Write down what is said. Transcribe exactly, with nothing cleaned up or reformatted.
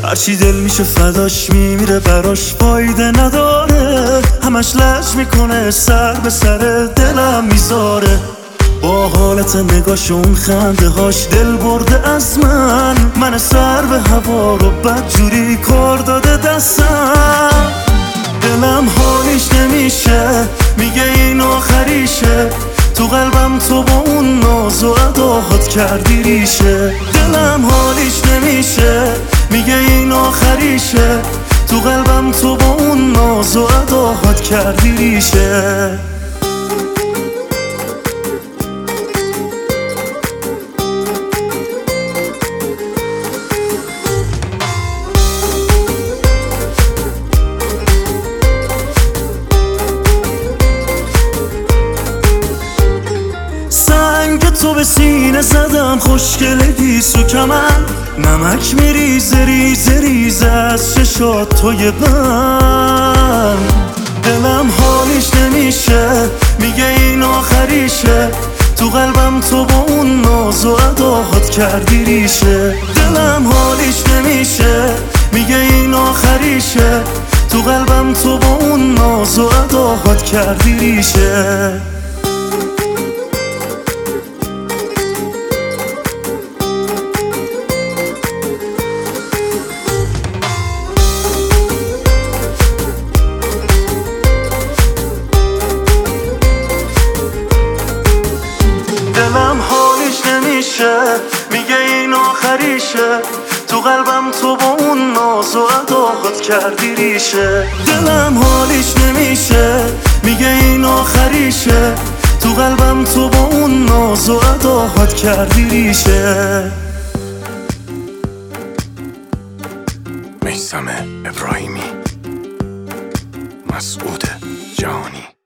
هرچی دل میشه فداش میمیره براش فایده نداره، همش لج میکنه سر به سر دلم میذاره. با حالت نگاش اون خنده هاش دل برده از من، من سر به هوا رو بدجوری کار داده دستم. دلم حالیش نمیشه، میگه این آخریشه، تو قلبم تو با اون ناز و اداهات کردی ریشه. دلم حالیش نمیشه، میگه این آخریشه، تو قلبم تو با اون ناز و اداهات کردی ریشه. تو به سینه زدم خوشگله گیسو کمن، نمک میریزه ریزه ریزه از چشات توی من. دلم حالیش نمیشه، میگه این آخریشه، تو قلبم تو با اون ناز و اداهات کردی ریشه. دلم حالیش نمیشه، میگه این آخریشه، تو قلبم تو با اون ناز و اداهات کردی ریشه. دلم حالیش نمیشه، میگه این آخریشه، تو قلبم تو با اون ناز و اداهات کردی ریشه. دلم حالیش نمیشه، میگه این آخریشه، تو قلبم تو با اون ناز و اداهات کردی ریشه. میثم ابراهیمی، مسعود جهانی.